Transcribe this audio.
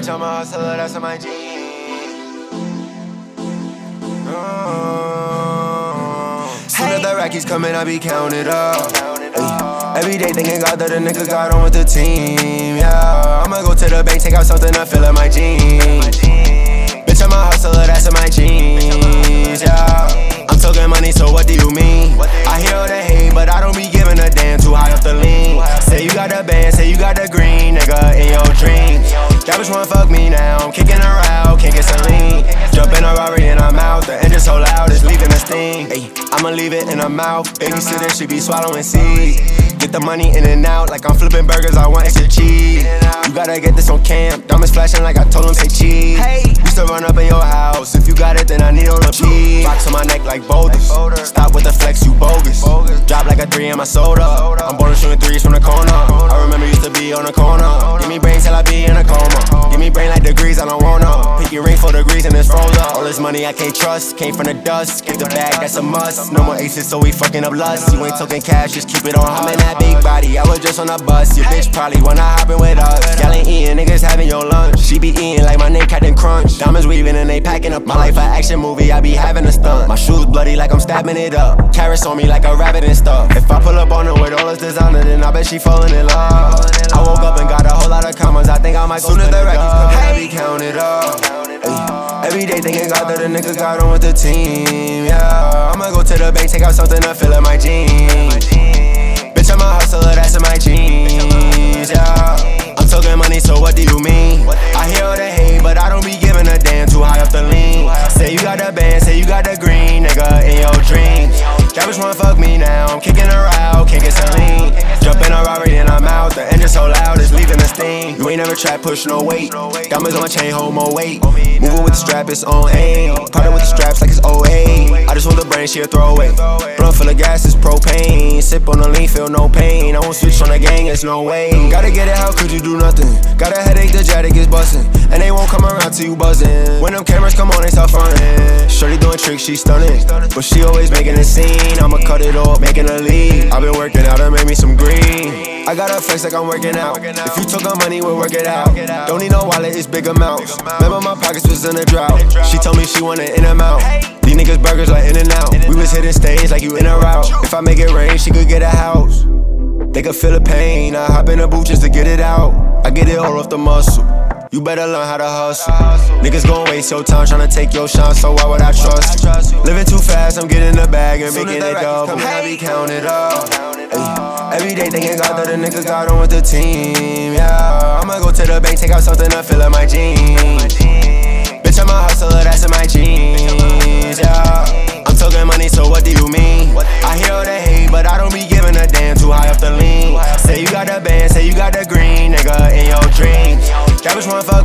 Bitch, I'm a hustler, that's in my jeans. Soon as the Rockies coming, I be counted up. Every day thinking God that a nigga got on with the team, yeah. I'ma go to the bank, take out something to fill up my jeans. Bitch, I'm a hustler, that's in my jeans, yeah. I'm talking money, so what do you mean? I hear all the hate, but I don't be giving a damn. Too high off the lean. Say you got the band, say you got the green, nigga, in your dreams. That bitch wanna fuck me now, I'm kicking her out, can't get Celine. Jump in a Rari and I'm out, the engine so loud, it's leaving a sting. Ay, I'ma leave it in her mouth, babysitter, she be swallowing seeds. Get the money in and out, like I'm flipping burgers, I want extra cheese. You gotta get this on camp, diamonds flashing like I told him say cheese. Used to run up in your house, if you got it then I need on the cheese. Box on my neck like boulders, stop with the flex, you bogus. Drop like a 3 in my soda, I'm born shooting threes from the corner. I remember used to be on the corner, give me brain till I be in a coma. Give me brain like degrees, I don't wanna. Pick your ring for degrees and it's frozen. All this money I can't trust, came from the dust. Keep the bag, that's a must. No more aces, so we fucking up lust. You ain't talking cash, just keep it on. I'm in that big body, I was just on a bus. Your bitch probably wanna hop in with us. Y'all ain't eating, niggas having your lunch. She be eating like my name Captain Crunch. Diamonds weaving and they packing up. My life an action movie, I be having a stunt. My shoes bloody like I'm stabbing it up. Carrots on me like a rabbit and stuff. If I pull up on her with all this designer, then I bet she falling in love. I woke up and got a whole lot of commas, I think I might go spend the Rockies coming, I be counted up. Every day thinking God that a nigga got on with the team, yeah. I'ma go to the bank, take out something to fill up my jeans. Bitch, I'm a hustler, that's in my jeans, yeah. I'm talking money, so what do you mean? I hear all the hate, but I don't be giving a damn. Too high off the lean. Say you got the band, say you got the green, nigga, in your dreams. That bitch wanna fuck me now, I'm kicking her out, can't get Celine. Jump in a Rari and I'm out, the engine so loud, it's leaving a sting. You ain't never tried push no weight, diamonds on my chain, hold more weight. Moving with the strap, it's on aim. Party with the straps like it's 08. I just want the brain, she a throwaway. Blunt full of gas, it's propane. Sip on the lean, feel no pain. I won't switch on the gang, it's no way. Gotta get it, how could you do nothing? Got a headache, the Jatic is bustin', and they won't come around till you buzzin'. When them cameras come on, they start frontin'. Shorty doing tricks, she stunning, but she always making a scene. I'ma cut it off, making a lead. I've been working out, I made me some green. I gotta flex like I'm working out. If you took her money, we'll work it out. Don't need no wallet, it's big amounts. Remember my pockets was in a drought. She told me she wanted in and out. These niggas burgers like in and out. We was hitting stage like you in a route. If I make it rain, she could get a house. They could feel the pain, I hop in the booth just to get it out. I get it all off the muscle. You better learn how to hustle. Niggas gon' waste your time tryna take your shine, so why would I trust you? Living too fast, I'm getting the bag and making it double. I be counted up. Every day thinking God that a nigga got on with the team, yeah. I'ma go to the bank, take out something to fill up my jeans. Bitch, I'm a hustler, that's in my jeans, yeah. I'm talking money, so what do you mean? I hear all the hate, but I don't be giving a damn. Too high off the lean. Say you got the band, say you got the green, nigga, in your dreams. That bitch wanna fuck